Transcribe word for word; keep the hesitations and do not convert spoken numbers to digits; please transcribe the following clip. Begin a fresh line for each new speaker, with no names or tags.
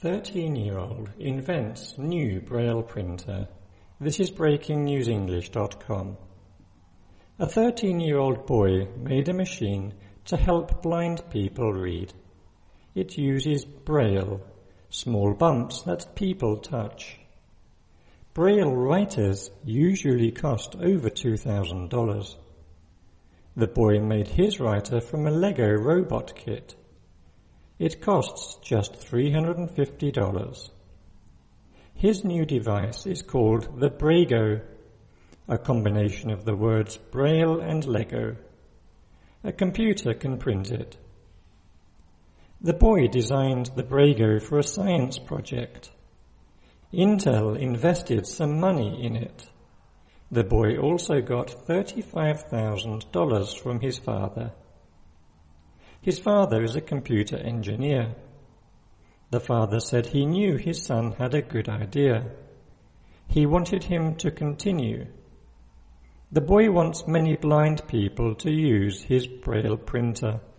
thirteen-year-old invents new Braille printer. This is breaking news english dot com. A thirteen-year-old boy made a machine to help blind people read. It uses Braille, small bumps that people touch. Braille writers usually cost over two thousand dollars. The boy made his writer from a Lego robot kit. It costs just three hundred fifty dollars. His new device is called the Braego, a combination of the words Braille and Lego. A computer can print it. The boy designed the Braego for a science project. Intel invested some money in it. The boy also got thirty-five thousand dollars from his father. His father is a computer engineer. The father said he knew his son had a good idea. He wanted him to continue. The boy wants many blind people to use his Braille printer.